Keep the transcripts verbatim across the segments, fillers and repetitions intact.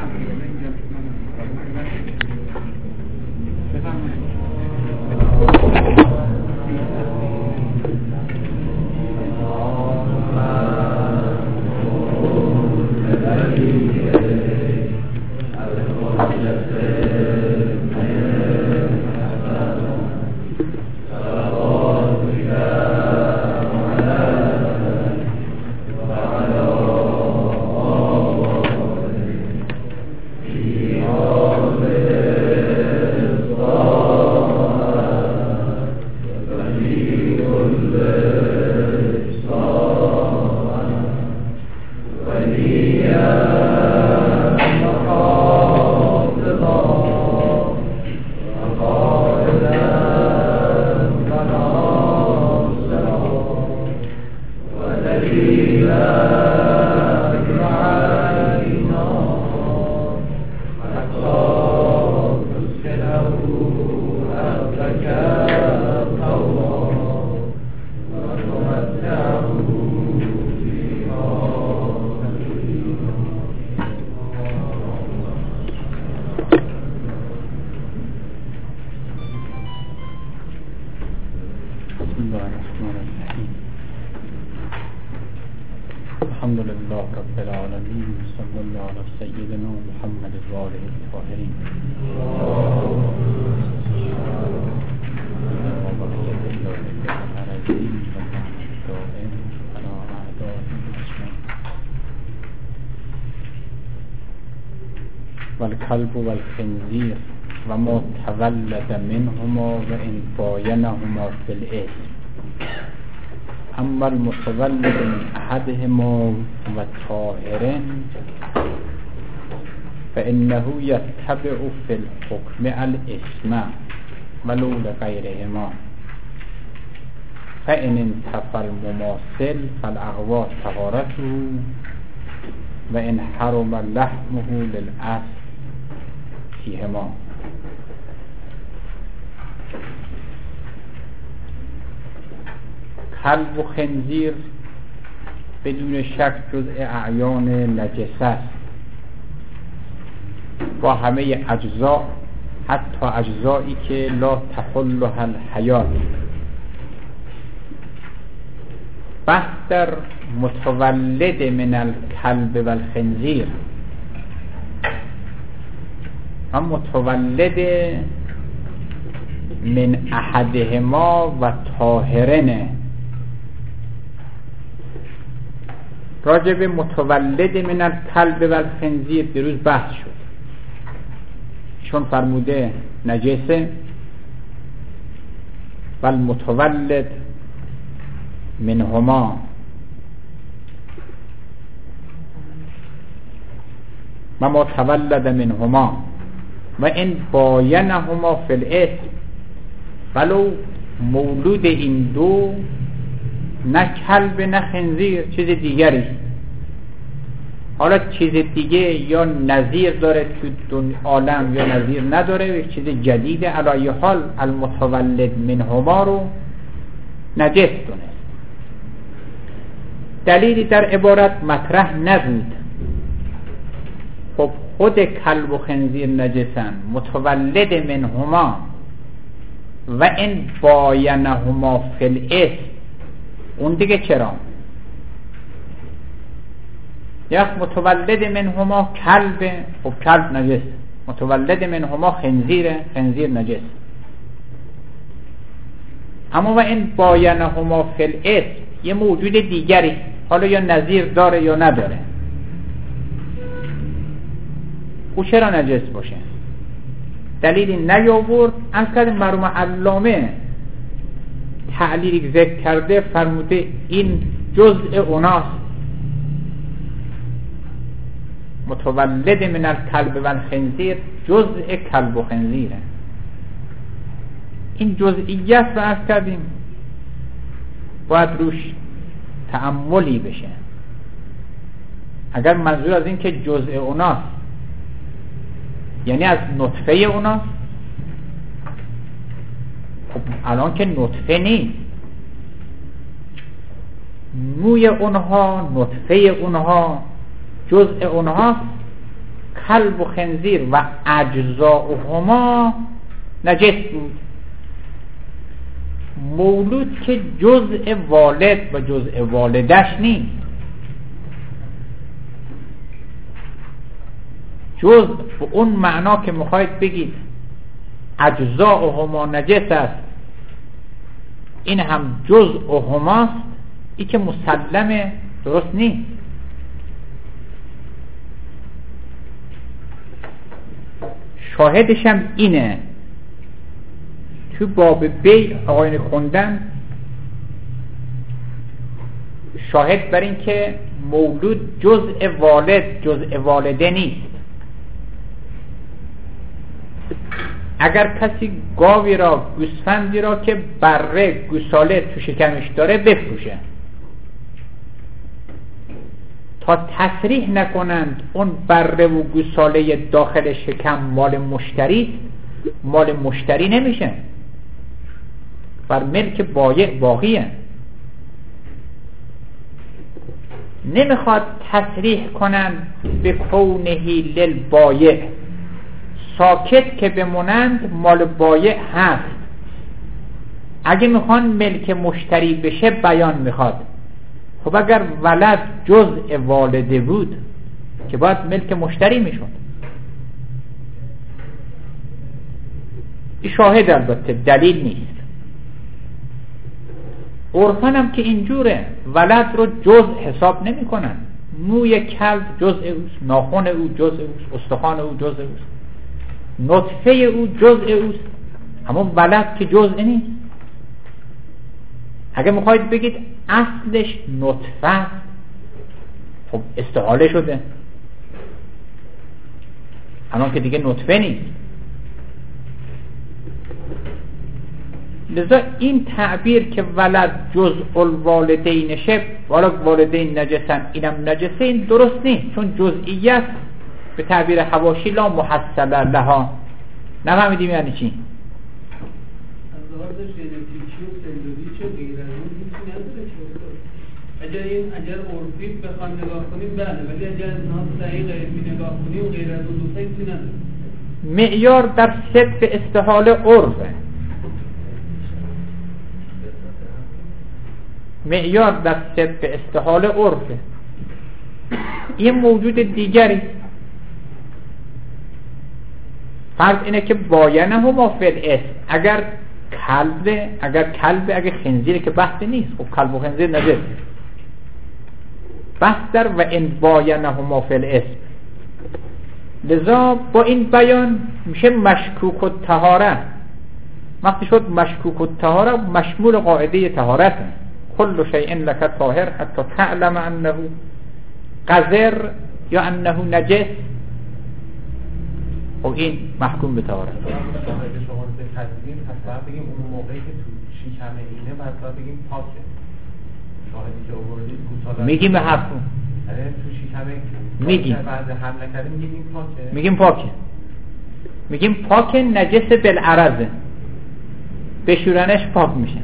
الحمد لله رب العالمين صلى الله على سيدنا محمد وآله الطاهرين والكلب والخنزير وما تولد منهما وإن باينهما في الاسم اما المتولد من احدهما وطاهر فانه يتبع في الحكم الاسم ولو لغيرهما فان انتفى المماثل فالاغوى طهارته وان حرم لحمه للاصل فيهما. کلب و خنزیر بدون شک جزء اعیان نجسه است با همه اجزا، حتی اجزایی که لا تحلها الحیات. بحث در متولد من الکلب و الخنزیر و متولد من احدهما و طاهرن. راجب متولد من الکلب و الخنزیر دیروز بحث شد، چون فرموده نجسه و المتولد منهما و ما تولد منهما و این باینهما فی الاسم، ولو مولود این دو نه کلب نه خنزیر چیز دیگری، حالا چیز دیگه یا نظیر داره تو عالم یا نظیر نداره، یک چیز جدیده. علی حال المتولد منهما رو نجس دونست. دلیلی در عبارت مطرح نبود. خب خود کلب و خنزیر نجسن، متولد منهما و این باینهما فی الاسم، اون دیگه چرا؟ یک متولد منهما کلب، خب کلب نجس، متولد منهما خنزیر، خنزیر نجس. اما و این باینهما فی الاسم یه موجود دیگری، حالا یا نظیر داره یا نداره، او چرا نجس باشه؟ دلیلی نیاورد. از که مرحوم علامه تعلیلی ذکر کرده، فرموده این جزء اوناست، متولد من الکلب و الخنزیر جزء کلب و خنزیره. این جزئیت رو عرض کردیم باید روش تأملی بشه. اگر منظور از این که جزء اوناست یعنی از نطفه اوناست، خب الان که نطفه نیست، نوع اونها، نطفه اونها، جزء اونها کلب و خنزیر و اجزاؤهما نجس بود. مولود که جزء والد و جزء والدش نیست، جزء به اون معنا که میخواید بگید اجزاؤهما نجس است، این هم جزءهماست، این که مسلمه، درست نیست. شاهدش هم اینه تو باب بیع آقایون خوندن، شاهد بر این که مولود جزء والد جزء والده نیست. اگر کسی گاوی را، گوسفندی را که بره گوساله تو شکمش داره بفروشه، تا تصریح نکنند اون بره و گوساله داخل شکم مال مشتری، مال مشتری نمیشه، بر ملک بایع باقیه. نمیخواد تصریح کنند به کونهی للبایع، ساکت که بمونند مال بایع هست. اگه میخوان ملک مشتری بشه بیان میخواد. خب اگر ولد جزء والده بود که باید ملک مشتری میشد. این شاهد البته دلیل نیست. عرفاً هم که اینجوره، ولد رو جزء حساب نمی کنن. موی کلب جزء اوست، ناخن او جزء اوست، استخوان او جزء اوست، نطفه او جزء اوست، اما ولد که جزء نیست. اگه میخواید بگید اصلش نطفه، خب استحاله شده، الان که دیگه نطفه نیست. لذا این تعبیر که ولد جزء الوالدین شب، والا والدین نجسن اینم نجسه، این درست نیست، چون جزئیت به تعبیر حواشی لا محصل لها. نفهمیدیم یعنی چی؟ از لحاظ ژنتیکی و سلولی چه غیر از اون هیچی نداره که اگر این اگر عرفی بخوان نگاه کنیم بله، ولی اگر از لحاظ صحیح علمی نگاه کنیم غیر از اون دو تا هیچی نداره. معیار در صدق استحاله عرفه، معیار در صدق استحاله عرفه. این موجود دیگری فرض اینه که باینه هما فی الاسم، اگر کلبه اگر کلبه اگر خنزیره که بحث نیست، خب کلب و خنزیر نجس. بحث در و ان باینه هما فی الاسم. لذا با این بیان میشه مشکوک الطهاره. وقتی شد مشکوک الطهاره مشمول قاعده طهارت، کل شیء لک طاهر حتی تعلم انه قذر یا انه نجس، و این محکوم به طهارت. شاهد شما رو بپذیریم، پس باید بگیم اون موقعی که تو شکم اینه بعد باید بگیم پاکه. شاهدی که آوردید گوساله میگیم به حرفون، آره تو شکم میگیم بعد حمله کردیم میگیم پاکه، میگیم پاکه، میگیم پاک نجس بالعرضه، بشورنش پاک میشه.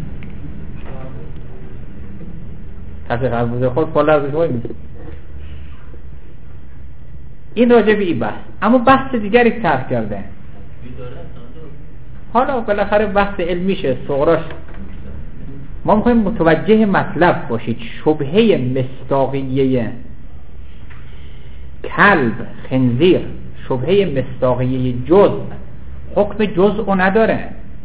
کسی خربوزه خود پاله ازش وای میده. این راجع به این بحث. اما بحث دیگری طرح کرده. حالا بالاخره بحث علمیشه، صغراش. ما میخوایم متوجه مطلب باشید. شبهه مصداقیه کلب خنزیر، شبهه مصداقیه جزء، حکم جزء نداره.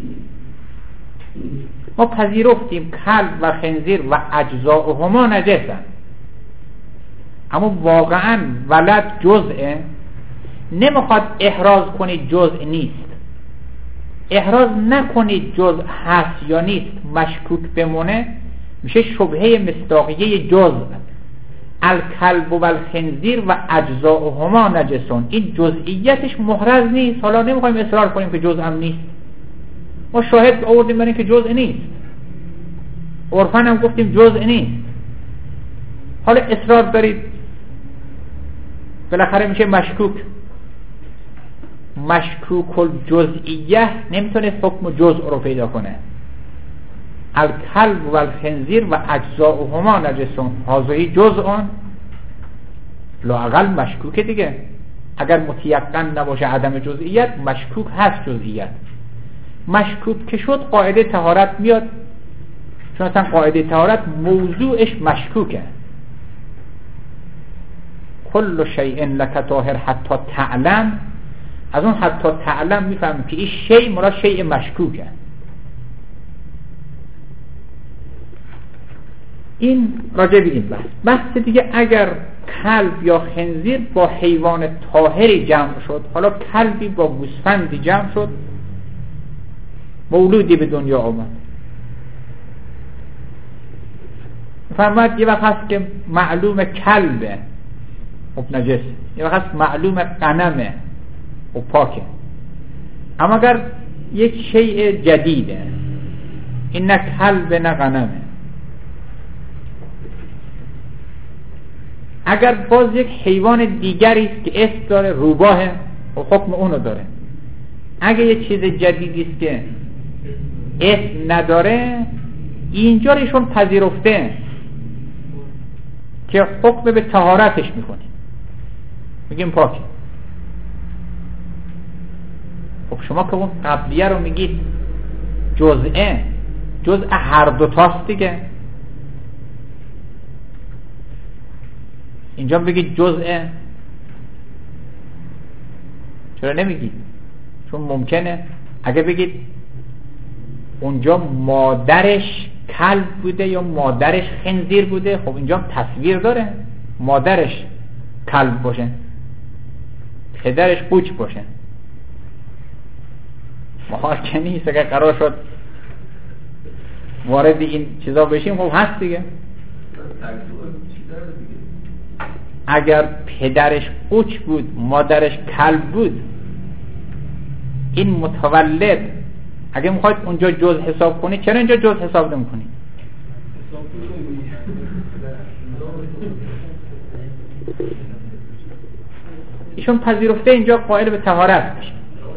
ما پذیرفتیم کلب و خنزیر و اجزاؤهما نجسن، اما واقعا ولد جزءه. نمیخواد احراز کنید جزء نیست، احراز نکنید جزء هست یا نیست، مشکوک بمونه، میشه شبهه مصداقیه جزء. الکلب و الخنزیر و اجزاؤهما نجسون، این جزئیتش محرز نیست. حالا نمیخوایم اصرار کنیم که جزء هم نیست، ما شاهد آوردیم برای که جزء نیست، عرفاً هم گفتیم جزء نیست. حالا اصرار دارید، بالاخره میشه مشکوک. مشکوک الجزئیه نمیتونه حکم جزء رو پیدا کنه. الکلب و الخنزیر و اجزاؤهما نجسون، هذا جزء لا اقل مشکوکه دیگه. اگر متیقن نباشه عدم جزئیت، مشکوک هست جزئیت. مشکوک که شد قاعده طهارت میاد، چون اصلا قاعده طهارت موضوعش مشکوکه. کل شیء لک طاهر حتی تعلم، از اون حتی تعلم میفهمیم که این شیء مراد شیء مشکوکه. این راجع به این بحث. بحث دیگه، اگر کلب یا خنزیر با حیوان طاهری جمع شد، حالا کلبی با گوسفندی جمع شد، مولودی به دنیا آمد، فرماید یه وقت هست که معلوم کلبه خب نجس، یه وقت هست معلوم غنمه و پاکه. اما اگر یک شیء جدیده، این نه کلب نه غنمه، اگر باز یک حیوان دیگری است که اسم داره، روباهه و حکم اونو داره. اگر یک چیز جدیدی است که اسم نداره، اینجا ایشون پذیرفته که حکم به طهارتش میکنیم، میگیم پاکی. خب شما که اون قبلیه رو میگید جزئه، جزء هر دو تاست دیگه، اینجا بگید جزئه، چرا نمیگید؟ چون ممکنه اگه بگید اونجا مادرش کلب بوده یا مادرش خنزیر بوده، خب اینجا تصویر داره، مادرش کلب باشه، پدرش قوچ باشه. محال که نیست اگه قرار شد وارد این چیزا بشیم، خب هست دیگه. اگر پدرش قوچ بود مادرش کلب بود، این متولد اگه میخواید اونجا جز حساب کنید، چرا اینجا جز حساب نمی کنید؟ ایشون پذیرفته اینجا قائل به طهارت میشه.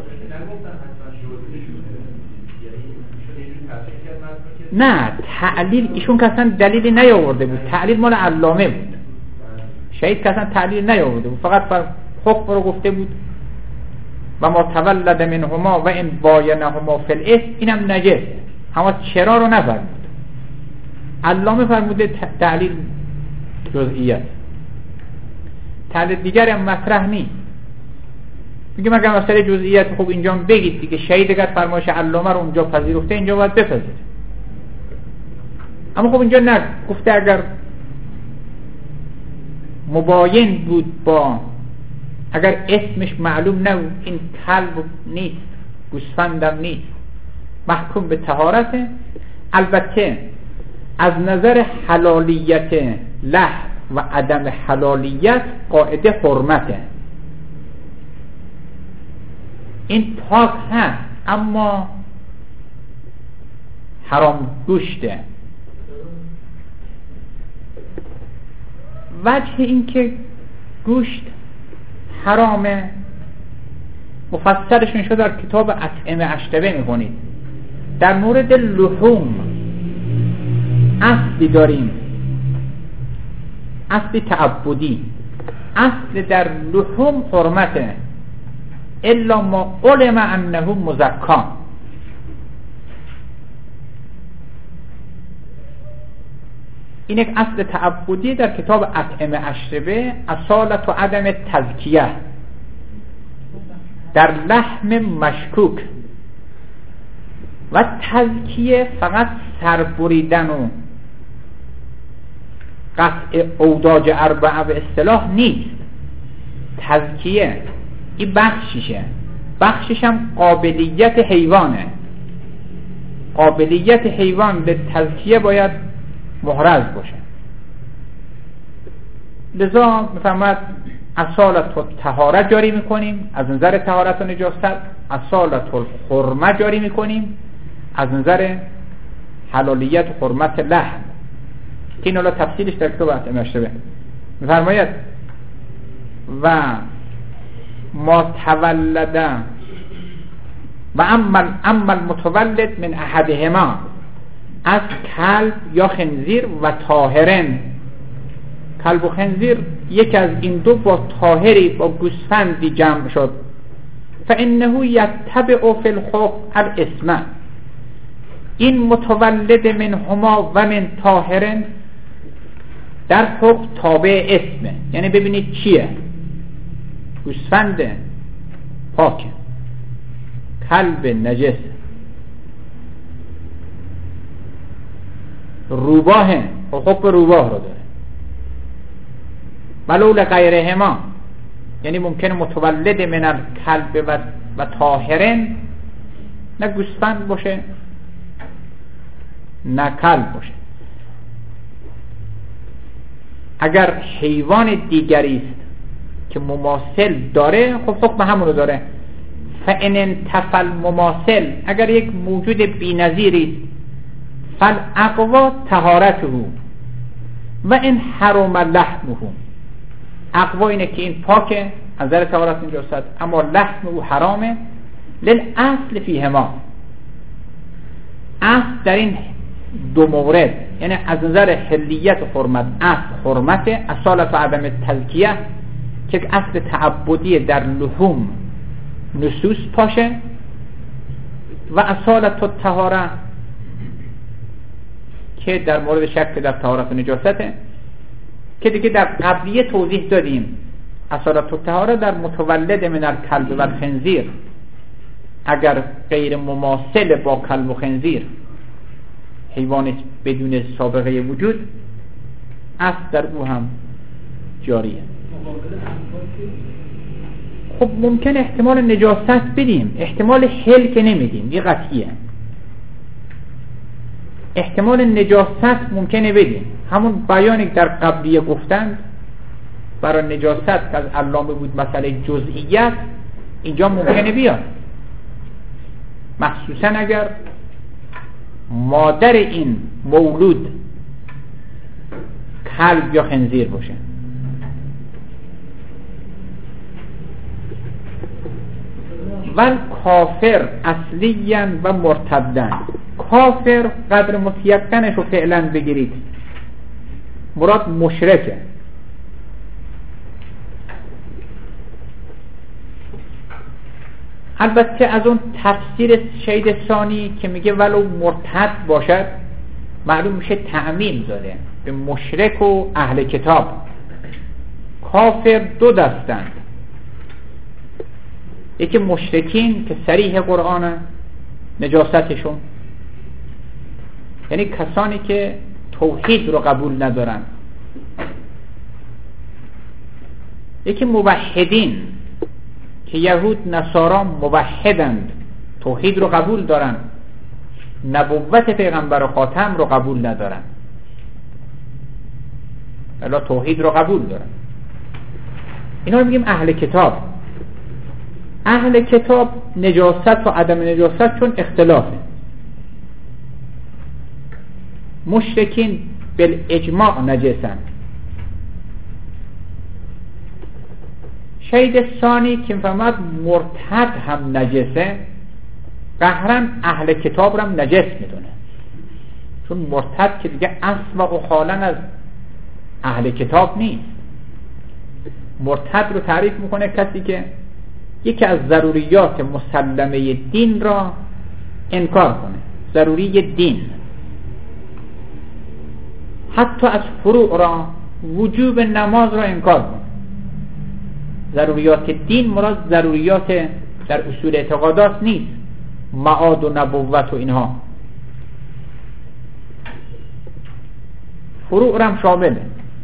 نه، تعلیل ایشون که اصلا دلیلی نیاورده بود، تعلیل مال علامه بود، شهید که اصلا تعلیل نیاورده بود، فقط بر حکم رو گفته بود و ما تولد منهما و این باینهما فی الاثم، اینم نجس، اما چرا رو نفرمود. علامه فرموده تعلیل جزئیت، تعلیل دیگر هم مطرح نیست. میگه مگر مسئله جزئیت خب اینجا بگید دیگه، شهید اگر فرمایش علامه رو اونجا پذیرفته اینجا باید بپذیره. اما خب اینجا نه، گفته اگر مباین بود با، اگر اسمش معلوم نبود، این کلب نیست گوسفندم نیست، محکوم به طهارته. البته از نظر حلالیت لحم و عدم حلالیت قاعده حرمته، این پاک هست اما حرام گوشته. وجه این که گوشت حرامه مفصلشون شده در کتاب اطعمه اشتبه میکنید. در مورد لحوم اصلی داریم، اصلی تعبدی، اصل در لحوم حرمته الا ما علم انه مزکا. این یک اصل تعبدی در کتاب اطعمه اشربه، اصالت و عدم تزکیه در لحم مشکوک، و تزکیه فقط سربریدن و قطع اوداج اربعه به اصطلاح نیست. تزکیه این بخششه، بخشش هم قابلیت حیوانه. قابلیت حیوان به تزکیه باید محرز باشه. لذا میفهمد اصالت و طهارت جاری میکنیم از نظر طهارت و نجاست، اصالت و حرمت جاری میکنیم از نظر حلالیت و حرمت لحم. این حالا تفصیلش در کتاب اطعمه اشتبه میفرماید و ما تولد و اما اما المتولد من احدهما، از کلب یا خنزیر و طاهرن. کلب و خنزیر یک از این دو با طاهری با گوسفندی جمع شد، فانه یتبع فی الحکم الاسم، این متولد منهما و من طاهر در حکم تابع اسمه. یعنی ببینید چیه؟ گوسفند پاک، کلب نجس، روباه حکم روباه رو داره، ولو لغیرهما، یعنی ممکنه متولد من الکلب و, و طاهرن نه گوسفند باشه نه کلب باشه. اگر حیوان دیگری است که مماثل داره خب حکم همون رو داره. فان انتفى المماثل، اگر یک موجود بی‌نظیری است، فالاقوا طهارته و ان حرم لحمه، اقوا اینه که این پاکه از نظر طهارت نجاست، اما لحم او حرامه. للاصل فیهما، اصل در این دو مورد، یعنی از نظر حلیت و حرمت، اصل حرمت، اصالت و عدم تزکیه که اصل تعبدی در لحوم نصوص پاشه، و اصالت و طهاره که در مورد شک در طهارت و نجاسته که دیگه در قبلیه توضیح دادیم. اصالت و طهاره در متولد من الکلب و الخنزیر، اگر غیر مماثل با کلب و خنزیر حیوان بدون سابقه وجود، اصل در او هم جاریه. خب ممکن احتمال نجاست بدیم، احتمال حل که نمیدیم، یه قطعیه. احتمال نجاست ممکنه بدیم، همون بیانی که در قبلیه گفتند برای نجاست که از علامه بود مسئله جزئیت، اینجا ممکنه بیاد، مخصوصا اگر مادر این مولود کلب یا خنزیر باشه. ول کافر اصلیاً و مرتدن، کافر قدر متیقنش رو فعلا بگیرید، مراد مشرکه. البته از اون تفسیر شهید ثانی که میگه ولو مرتد باشد، معلوم میشه تعمیم داره به مشرک و اهل کتاب. کافر دو دستند، یکی مشرکین که صریح قرآن نجاستشون، یعنی کسانی که توحید رو قبول ندارن. یکی موحدین که یهود نصارا موحدند، توحید رو قبول دارن، نبوت پیغمبر و خاتم رو قبول ندارن، الا توحید رو قبول دارن. اینا رو میگیم اهل کتاب. اهل کتاب نجاست و عدم نجاست چون اختلافه. مشرکین بالاجماع نجسن. شهید ثانی که فهمد مرتد هم نجسه، قهرن اهل کتاب رو هم نجس میدونه، چون مرتد که دیگه اصل و اخالا از اهل کتاب نیست. مرتد رو تعریف میکنه کسی که یکی از ضروریات مسلمه دین را انکار کنه، ضروری دین، حتی از فروع را، وجوب نماز را انکار کنه. ضروریات دین مراد ضروریات در اصول اعتقادات نیست، معاد و نبوت و اینها، فروع را هم شامله.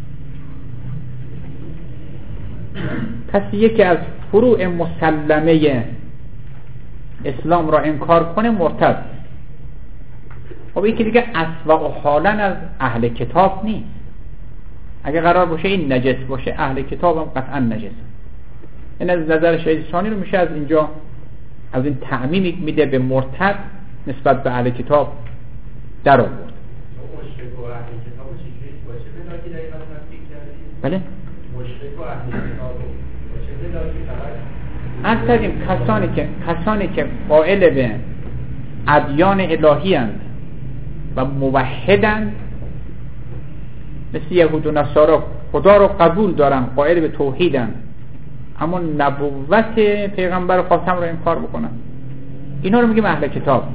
کسی یکی از فروع مسلمه اسلام را انکار کنه مرتد. خب یکی دیگه اصل و حالا از اهل کتاب نیست. اگه قرار باشه این نجس باشه، اهل کتاب هم قطعا نجس. این از نظر شهید ثانی رو میشه از اینجا از این تعمیمی میده به مرتد نسبت به اهل کتاب در آورد. مشرک و اهل کتاب چجوری باشه بلاکی دقیقا تصدیق کردید؟ بله؟ مشرک و اهل کتاب باشه بلاکی فقط از کردیم کسانی که کسانی که قائل به ادیان الهی اند و موحدند، مثل یهود و نصارا خدا رو قبول دارن، قائل به توحیدن، اما نبوت پیغمبر خاتم رو انکار بکنن، اینا رو میگیم اهل کتاب.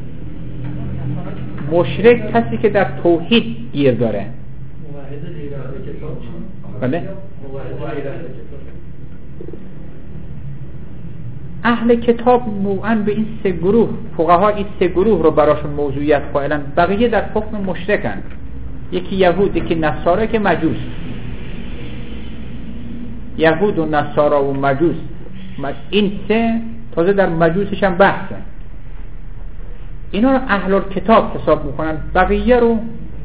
مشرک کسی که در توحید گیر داره. بله؟ اهل کتاب نوعاً به این سه گروه، فقها این سه گروه رو براشون موضوعیت قائلن، بقیه در حکم مشرکن. یکی یهود، یکی نصارا، که مجوس. یهود و نصارا و مجوس، این سه تازه در مجوسش هم بحثه. اینا رو اهل کتاب حساب میکنن. بقیه رو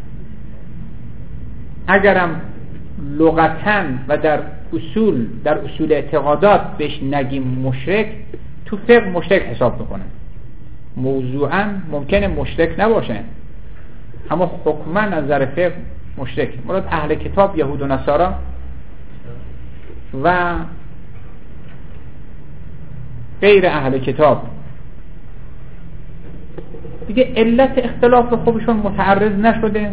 اگرم لغتاً و در اصول در اصول اعتقادات بهش نگیم مشرک، تو فقه مشرک حساب میکنن. موضوعاً ممکنه مشرک نباشه، اما حکماً از نظر فقه مشرک. مراد اهل کتاب یهود و نصارا و غیر اهل کتاب. دیگه علت اختلاف به خوبشون متعرض نشده.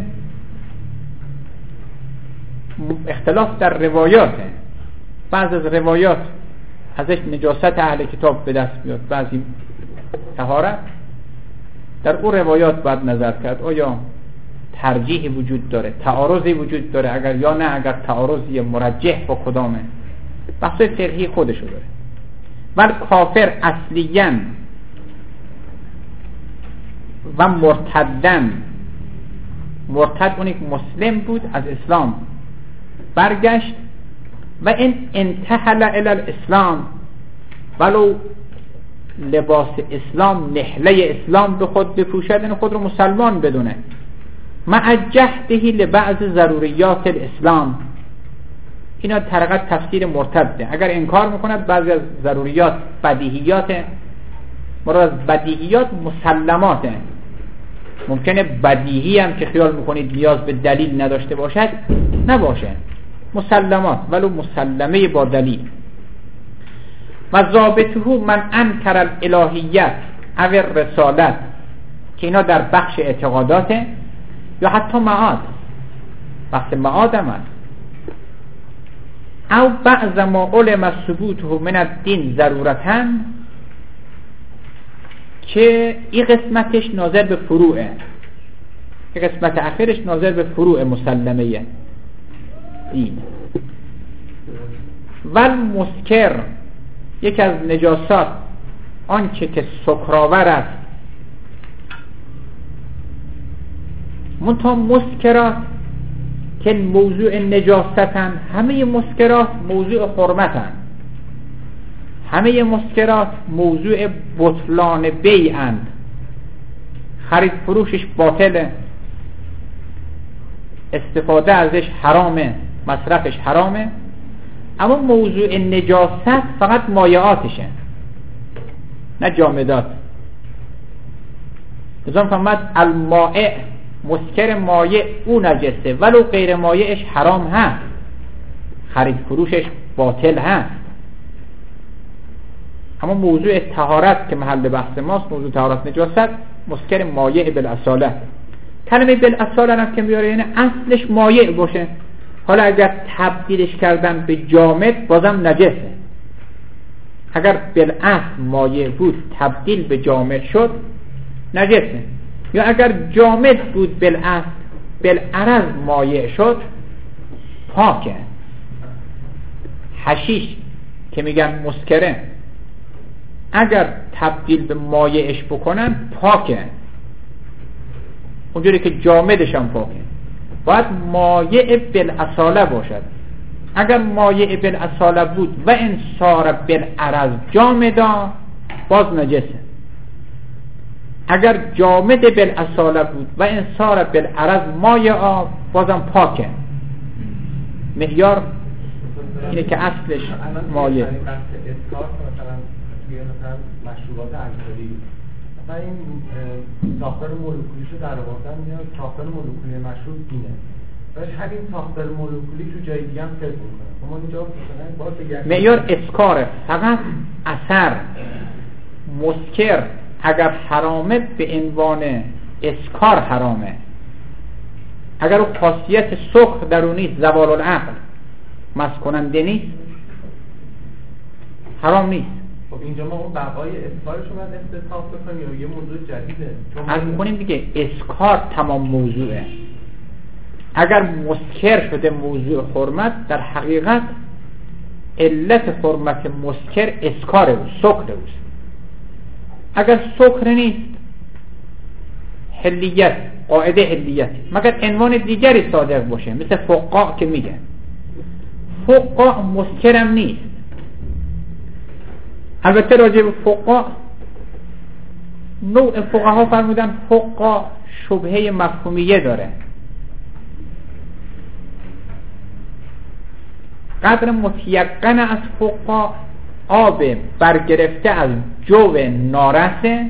اختلاف در روایاته. بعض از روایات ازش نجاست اهل کتاب به دست بیاد، بعضی طهارت. در اون روایات باید نظر کرد آیا ترجیحی وجود داره، تعارضی وجود داره، اگر یا نه اگر تعارضی مرجح با کدامه. بحث فقهی خودشو داره. ولی کافر اصلیاً و مرتدن، مرتد اون یک مسلم بود، از اسلام برگشت و این انتحل الی الاسلام، ولو لباس اسلام، نحله اسلام به خود بپوشد، این خود رو مسلمان بدونه، مع جهده لبعض ضروریات الاسلام. اینا طریقت تفسیر مرتده. اگر انکار میکند بعضی از ضروریات بدیهیات، مراد از بدیهیات مسلماته. ممکنه بدیهی هم که خیال میکنید نیاز به دلیل نداشته باشد، نباشه، مسلمات، ولو مسلمه با دلیل. و ضابطه من انکر الالهیت او الرسالت، که اینا در بخش اعتقاداته، یا حتی معاد، بخش معاد هم هست. او بعض ما علم ثبوته من الدین ضرورتاً، که این قسمتش ناظر به فروعه، این قسمت اخیرش ناظر به فروع مسلمه دین. ول مسکر، یک از نجاسات آنچه که سکرآور است. منتها مسکرات که موضوع نجاستن، همه مسکرات موضوع حرمتن، همه مسکرات موضوع بطلان بیعند، خرید فروشش باطله، استفاده ازش حرامه، مصرفش حرامه. اما موضوع نجاست فقط مایعاتشه، نه جامدات. نظام فهمد المائع، مسکر مایع او نجسه، ولو غیر مایعش حرام هست، خرید فروشش باطل هست. اما موضوع طهارت که محل بحث ماست، موضوع طهارت نجاست، مسکر مایع بالاصاله. کلمه بالاصاله هم که میاره یعنی اصلش مایع باشه. حالا اگر تبدیلش کردن به جامد بازم نجسه. اگر بالاصل مایع بود تبدیل به جامد شد نجسه، یا اگر جامد بود بالاصل بالعرض مایع شد پاکه. حشیش که میگن مسکره، اگر تبدیل به مایعش بکنن پاکه، اونجوری که جامدش هم پاکه. باید مایع بالاصاله باشد. اگر مایع بالاصاله بود و ان صار بالعرض جامدا باز نجسه. اگر جامد بالاصاله بود و ان صار بالعرض مایع بازم پاکه. معیار اینه که اصلش مایع. مثلا مشروبات الکلی، مثلا این ساختار مولکولیش رو در آوردن، میاد ساختار مولکولی مشروب اینه، باش همین ساختار مولکولی تو جای دیگه هم فکر میکنه. اما اینجا مثلا باز معیار اسکاره، فقط اثر. مسکر اگر حرامه به عنوان اسکار حرامه، اگر اون خاصیت سکر درونی زوال العقل، مست کننده نیست حرام نیست. خب اینجا ما اون بقای اسکارش رو باید استثناء بکنیم یا یه موضوع جدیده؟ از می‌کنیم دیگه اسکار تمام موضوعه. اگر مسکر شده موضوع حرمت، در حقیقت علت حرمت مسکر اسکار او، سکر اوست. اگر سکر نیست، حلیت، قاعده حلیت، مگر عنوان دیگری صادق باشه، مثل فقاع که میگه فقاع مسکرم نیست. البته راجع به فقاع نوع فقها فرمودن فقاع شبهه مفهومیه داره. قدر متیقن از فقاع آب برگرفته از جو نارسه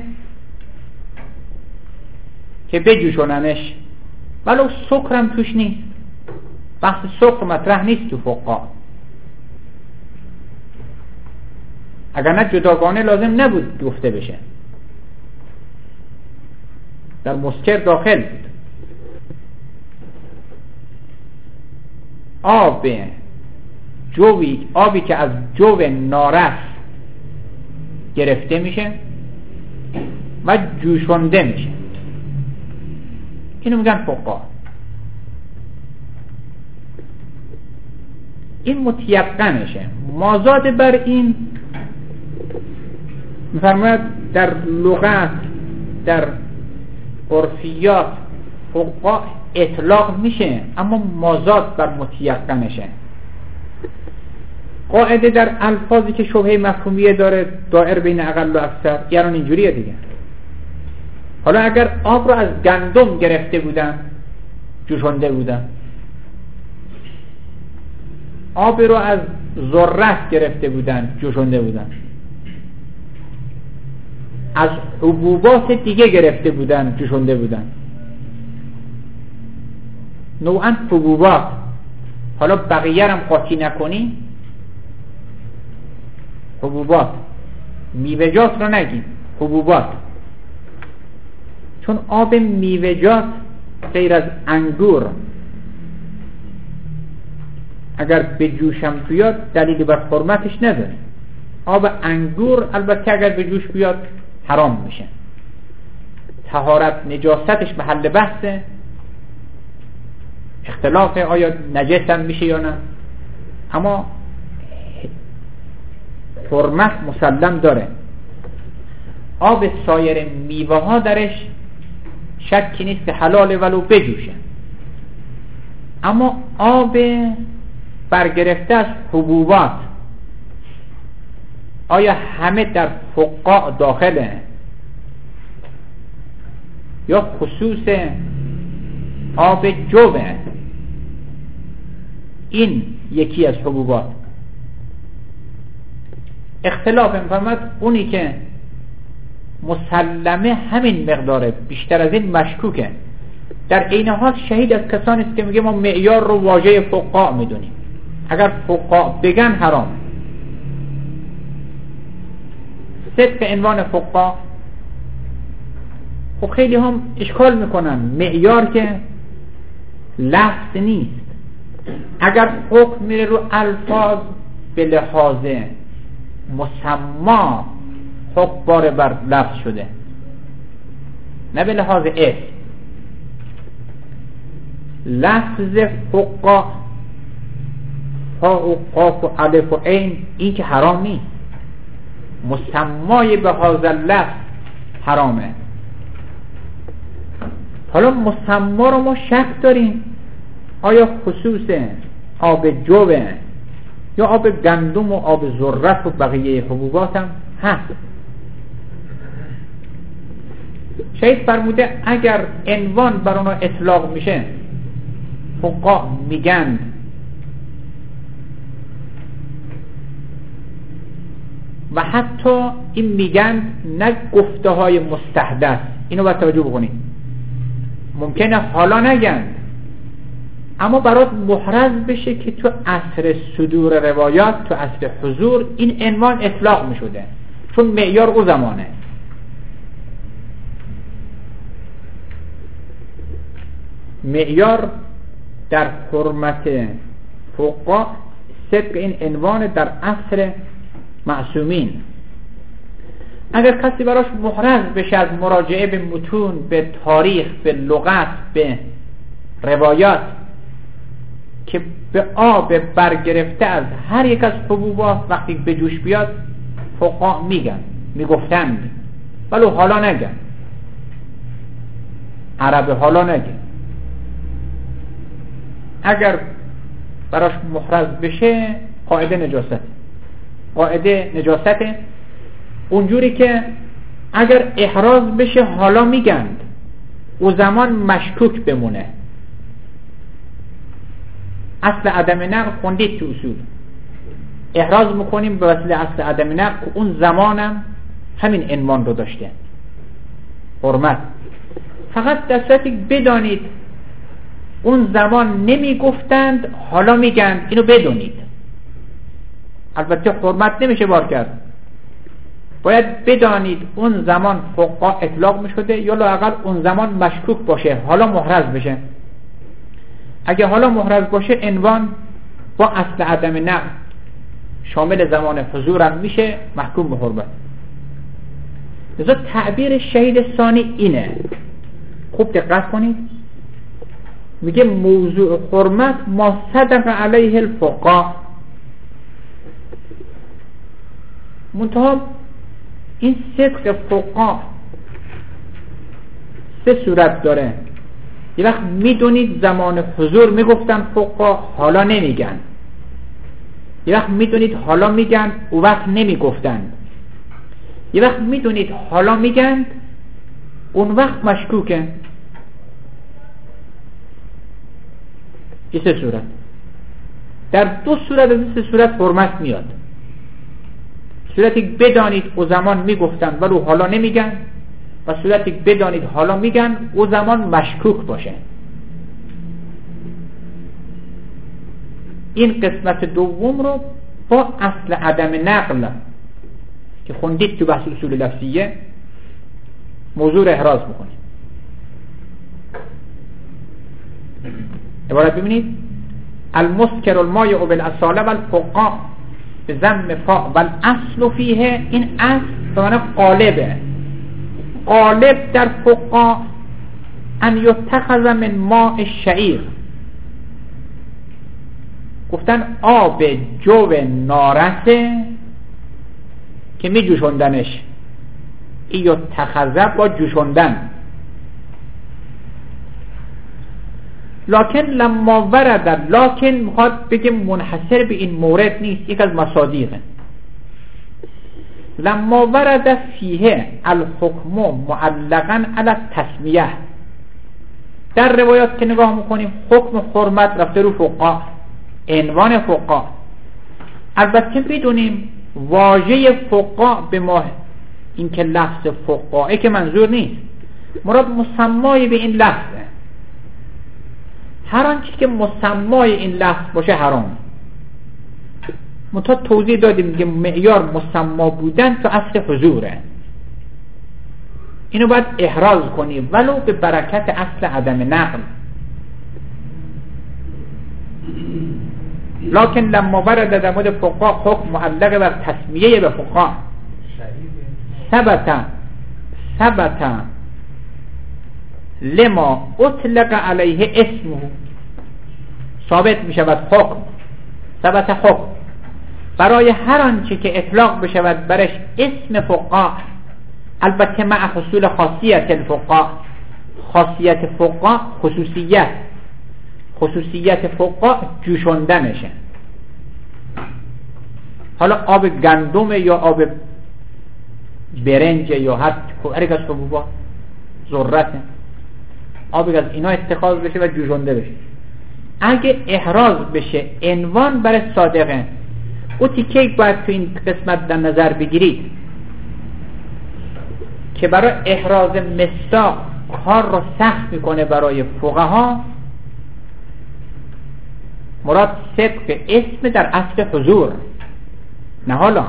که بجوشوننش، ولو سکرم توش نیست. بحث سکر مطرح نیست تو فقاع. اگر نه جداگانه لازم نبود گفته بشه، در مسکر داخل بود. آب جوی آبی که از جو نارس گرفته میشه و جوشونده میشه، اینو میگن فقاع. این متیقنشه. مازاد بر این میفرماید در لغت، در عرفیات فقاع اطلاق میشه، اما مازاد بر متیقنشه. قاعده در الفاظی که شبهه مفهومیه داره دائر بین اقل و اکثر، یعنی اینجوریه دیگه. حالا اگر آب رو از گندم گرفته بودن جوشونده بودن، آب رو از ذره گرفته بودن جوشونده بودن، از حبوبات دیگه گرفته بودن جوشونده بودن، نوعاً حبوبات، حالا بقیه هم قاطی نکنی، حبوبات، میوه‌جات رو نگیم، حبوبات. چون آب میوه‌جات غیر از انگور اگر به جوشم بیاد دلیلی بر حرمتش نداره. آب انگور البته اگر به جوش بیاد حرام میشه. طهارت نجاستش محل بحثه، اختلافه آیا نجس هم میشه یا نه، اما حرمت مسلم داره. آب سایر میوه ها درش شکی نیست که حلاله ولو بجوشه، اما آب برگرفته از حبوبات آیا همه در فقاع داخله یا خصوص آب جوه؟ این یکی از حبوبات. اختلاف می‌فرماید اونی که مسلمه همین مقداره، بیشتر از این مشکوکه. در عین حال شهید از کسانی است که میگه ما معیار رو واژه فقاع میدونیم، اگر فقاع بگن حرام. صدق عنوان فقاع خب خیلی هم اشکال میکنن، معیار که لفظ نیست. اگر حکم میره رو الفاظ به لحاظ مسما حکم بار بر لفظ شده، نه به لحاظ اسم. لفظ فقاع ها و قاف و الف و عین این که حرام نیست، مسمای به هذا لفظ حرامه. حالا مسما رو ما شک داریم آیا خصوص آب جوه یا آب گندم و آب ذرت و بقیه حبوبات هم هست. شاید فرموده اگر عنوان بر اونا اطلاق میشه فقاع میگن و حتی این میگن نه گفته های مستحدث، اینو باید توجه بکنید. ممکنه حالا نگن اما برات محرز بشه که تو عصر صدور روایات، تو عصر حضور این عنوان اطلاق میشده، چون معیار او زمانه. معیار در حرمت فقاع صدق این عنوان در عصر معصومین. اگر کسی براش محرز بشه از مراجعه به متون، به تاریخ، به لغت، به روایات که به آب برگرفته از هر یک از حبوبات وقتی به جوش بیاد فقها میگن، میگفتند، ولو حالا نگن، عرب حالا نگن، اگر براش محرز بشه قاعده نجاست، قاعده نجاست اونجوری که اگر احراز بشه حالا میگند او زمان مشکوک بمونه. اصل عدم نقل خوندید تو اصول، احراز میکنیم به وسیله اصل عدم نقل که اون زمانم همین عنوان رو داشته، حرمت. فقط در صورتی بدانید اون زمان نمیگفتند حالا میگند، اینو بدونید. البته حرمت نمیشه بار کرد، باید بدانید اون زمان فقها اطلاق میشده یا لااقل اون زمان مشکوک باشه حالا محرز بشه. اگه حالا محرز باشه عنوان با اصل عدم نقل شامل زمان حضورم میشه محکوم به حرمت. لذا تعبیر شهید ثانی اینه، خوب دقت کنید، میگه موضوع حرمت ما صدق علیه الفقها. منتها این صدق فقها سه صورت داره. یه وقت میدونید زمان حضور میگفتن فقها حالا نمیگن، یه وقت میدونید حالا میگن او وقت نمیگفتن، یه وقت میدونید حالا میگن اون وقت مشکوکه. این سه صورت، در دو صورت از این سه صورت حرمت میاد. صورتی بدانید او زمان میگفتن ولو حالا نمیگن، و صورتی بدانید حالا میگن او زمان مشکوک باشه. این قسمت دوم رو با اصل عدم نقل که خوندید تو بحث اصول لفظیه موضوع رو احراز میکنید. عبارت ببینید: المسکر المایع بالاصاله والفقاء به ضم فاء والاصل فیه. این اصل به معنی غالبه، غالب در فقاء ان یتخذ من ماء الشعیر. گفتن آب جو نارسه که می جوشندنش، ای یتخذ با جوشندن. لکن لما ورد، لکن میخواد بگه منحصر به این مورد نیست، یک از مصادیقه. لما ورد فیه الحکم معلقا علی التسمیه. در روایات که نگاه میکنیم حکم حرمت رفته رو فقها، عنوان فقها. البته بدونیم واژه فقها به ما این که لفظ فقهاء که منظور نیست، مراد مسمای به این لفظه. هر آنچه که مسمای این لفظ باشه حرام. منتها توضیح دادیم که معیار مسما بودن تو اصل حضوره، اینو باید احراز کنی ولو به برکت اصل عدم نقل. لکن لما ورد در مورد فقها حکم معلق بر تسمیه به فقها ثبت ثبت لما اطلق علیه اسمه، ثابت می شود حکم، ثبت حکم برای هر آنچه که اطلاق بشود برش اسم فقها، البته مع حصول خاصیت الفقها. خاصیت فقها خصوصیت، خصوصیت فقها جوشندنشه. حالا آب گندم یا آب برنج یا هر هر از حبوبات ذرته، آبی از اینا اتخاذ بشه و جوشنده بشه. اگه احراز بشه عنوان برای صادقه، او تیکه باید تو این قسمت در نظر بگیرید که برای احراز مصداق کار رو سخت میکنه برای فقها. مراد صدق اسم در اصل حضور، نه حالا.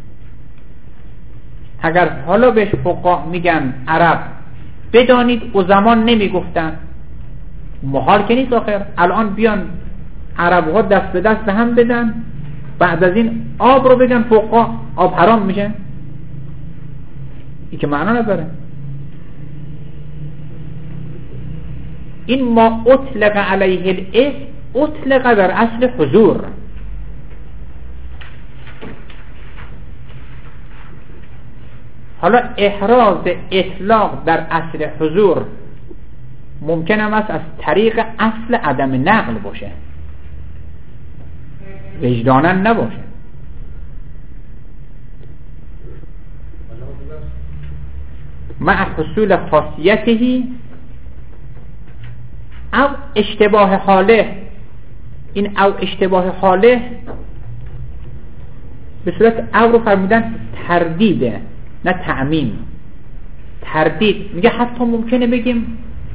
اگر حالا بهش فقها میگن عرب، بدانید او زمان نمیگفتن، محال که نیست آخر الان بیان عرب ها دست به دست هم بدن بعد از این آب رو بگن فقها آب حرام میشه؟ این که معنا نداره. این ما اطلق علیه الاسم اطلق در اصل حضور. حالا احراز اطلاق در اصل حضور ممکن هم است از طریق اصل عدم نقل باشه، وجدانا نباشه. مع حصول خاصیته او اشتباه حاله. این او اشتباه حاله به صورت او رو فرمودن تردیده نه تعمیم. تردید میگه حتی ممکنه بگیم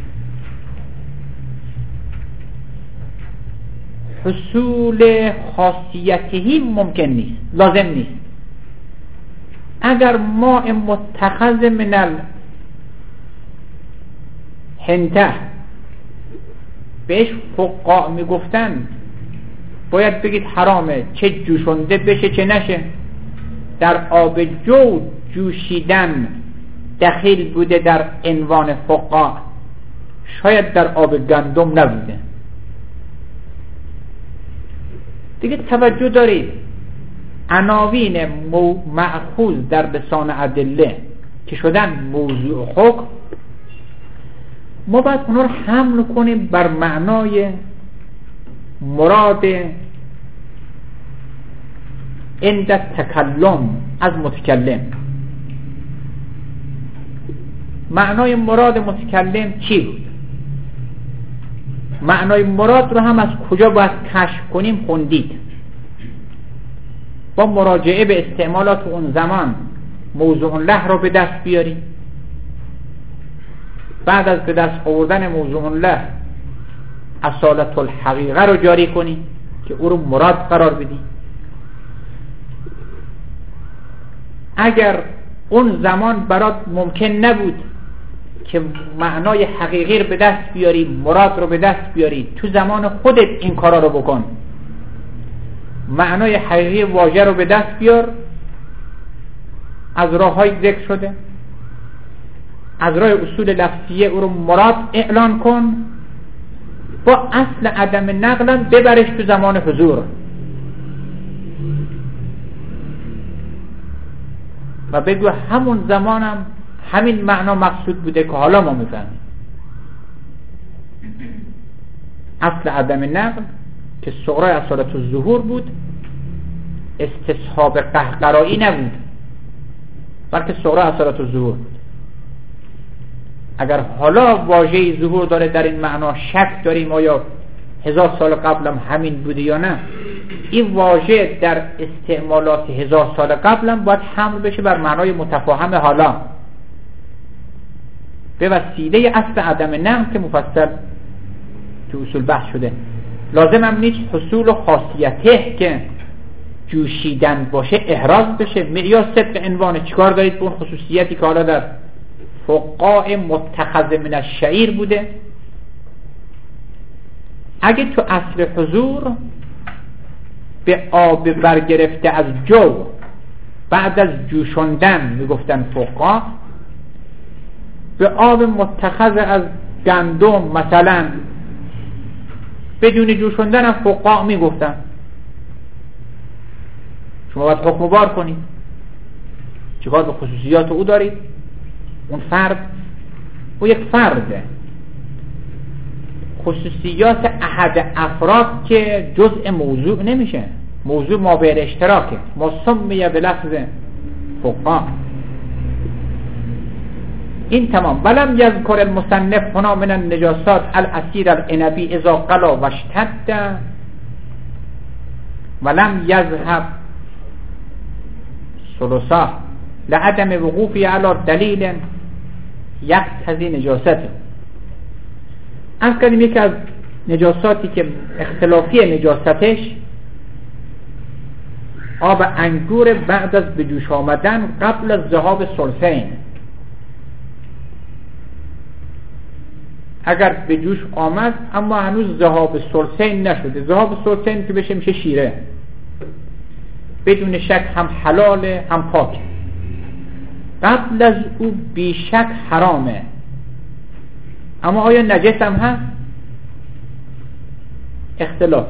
حصول خاصیتهی ممکن نیست، لازم نیست. اگر ماء متخذ من الحنته بهش فقها میگفتن باید بگید حرامه، چه جوشنده بشه چه نشه. در آب جو جوشیدن دخیل بوده در عنوان فقها، شاید در آب گندم نبوده. دیگه توجه دارید عناوین مأخوذ در لسان ادله که شدن موضوع حکم، ما باید اونا رو حمل کنیم بر معنای مراد عند تکلم از متکلم. معنای مراد متکلم چی بود؟ معنای مراد رو هم از کجا باید کشف کنیم؟ خوندید. با مراجعه به استعمالات اون زمان موضوع له رو به دست بیاریم. بعد از به دست آوردن موضوع له اصالت الحقیقه رو جاری کنیم که او رو مراد قرار بدیم. اگر اون زمان برات ممکن نبود که معنای حقیقی رو به دست بیاری، مراد رو به دست بیاری، تو زمان خودت این کارا رو بکن. معنای حقیقی واژه رو به دست بیار از راه‌های ذکر شده، از راه اصول لفظیه او رو مراد اعلان کن، با اصل عدم نقلن ببرش تو زمان حضور و بگو همون زمانم همین معنا مقصود بوده که حالا ما میفهمیم. اصل عدم نقل که صغرای اصالت الظهور بود، استصحاب قهقرایی نبود بلکه صغرای اصالت الظهور بود. اگر حالا واژه ظهور داره در این معنا شک داریم آیا هزار سال قبلم همین بوده یا نه، این واژه در استعمالات هزار سال قبلم باید حمل بشه بر معنای متفاهم حالا به وسیله اصل عدم نقل که مفصل تو اصول بحث شده. لازم هم نیست حصول و خاصیته که جوشیدن باشه احراز بشه. معیار صدق عنوانه. چیکار دارید به اون خصوصیتی که حالا در فقاع متخذ من الشعیر بوده؟ اگه تو اصل حضور به آب برگرفته از جو بعد از جوشندن میگفتن فقاع، به آب متخذ از گندم مثلا بدون جوشندن هم فقاع میگفتن. شما باید حکم بار کنید. چیکار به خصوصیات او دارید؟ اون فرد او یک فرده، خصوصیات احد افراد که جزء موضوع نمیشه. موضوع ما به اشتراکه، ما سمیه به لفظ فقاع. این تمام. ولم یذکر المصنف هنا من النجاسات الاسیر العنبی اذا قلا و اشتد ولم یذهب ثلثا لعدم وقوفی علی دلیل یقتضی نجاسته. از کردیم یکی از نجاساتی که اختلافی نجاستش آب انگور بعد از به جوش آمدن قبل از ذهاب ثلثین. اگر به جوش آمد اما هنوز ذهاب ثلثین نشده، ذهاب ثلثین که بشه میشه شیره، بدون شک هم حلاله هم پاکه. قبل از او بیشک حرامه، اما آیا نجس هم هست؟ اختلاف.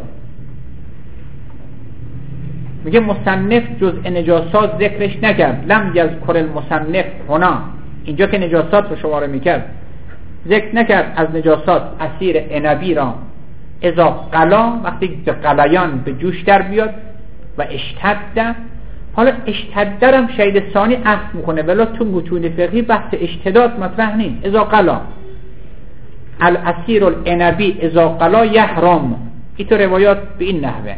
میگه مصنف جزء نجاسات ذکرش نکرد، لم یذکر المصنف هنا، اینجا که نجاسات رو شماره میکرد ذکر نکرد از نجاسات عصیر عنبی را اذا قلا، وقتی به قلیان به جوش در بیاد، و اشتد. حالا اشتد هم شهید ثانی عقد میکنه، ولی تو متون فقهی بحث اشتداد مطرح نیست. اذا قلا العصیر العنبی اذا قلا یحرم، این تو روایات به این نحوه.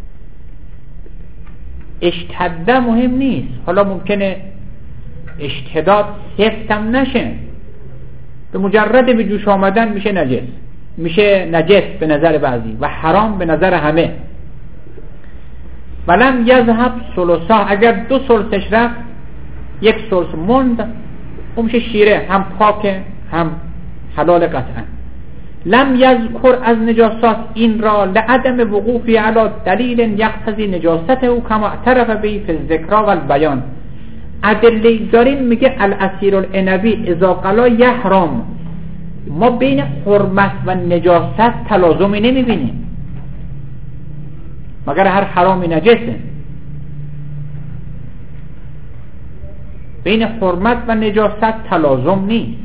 اشتد مهم نیست، حالا ممکنه اشتداد سفتم نشه، به مجرد به جوش آمدن میشه نجس، میشه نجس به نظر بعضی و حرام به نظر همه. ولم یذهب ثلثا، اگر دو ثلثش رفت یک ثلث موند، اون میشه شیره، هم پاکه هم حلال قطعا. لم یذکر از نجاسات این را لعدم وقوفی علی دلیل یقتضی نجاسته کما اعترف به فی الذکر و البیان. ادله داریم میگه العصیر العنبی اذا قلا یحرم، ما بین حرمت و نجاست تلازمی نمیبینیم، مگر هر حرامی نجسه. بین حرمت و نجاست تلازم نیست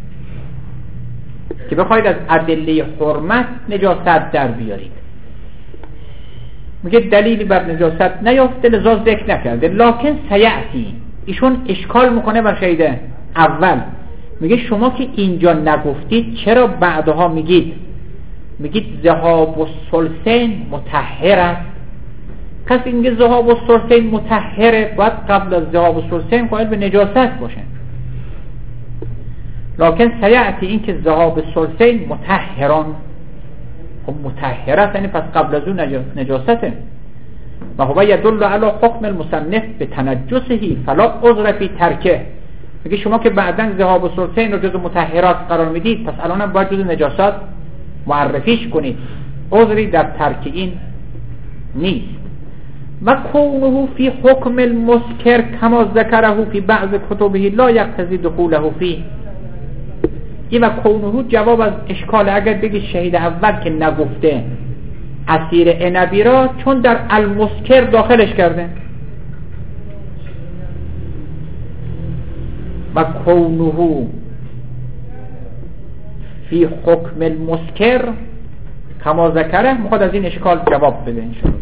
که بخواید از ادله حرمت نجاست در بیارید. میگه دلیلی بر نجاست نیافته لذا ذکر نکرده، لکن سیعتی. ایشون اشکال میکنه بر شهید اول، میگه شما که اینجا نگفتید چرا بعدها میگید میگید ذهاب الثلثین مطهر است. کسی میگه ذهاب الثلثین مطهره، باید قبل از ذهاب الثلثین قائل به نجاست باشه. لکن سیعتی، این که ذهاب الثلثین مطهران، خب مطهر است یعنی پس قبل از اون نجاسته. و هو یدل علی حکم المصنف به تنجسه فلا عذر فی ترکه. میگه شما که بعداً ذهاب الثلثین رو جز مطهرات قرار میدید، پس الان هم باید جز نجاسات معرفیش کنید، عذری در ترک این نیست. و کونه فی حکم المسکر کما ذکره فی بعض کتبه لا یقتضی دخوله فی. این و کونه جواب از اشکال، اگر بگید شهید اول که نگفته عصیر عنبی را چون در المسکر داخلش کرده. و کونه فی حکم المسکر کما ذکره، میخواد از این اشکال جواب بده انشاءالله.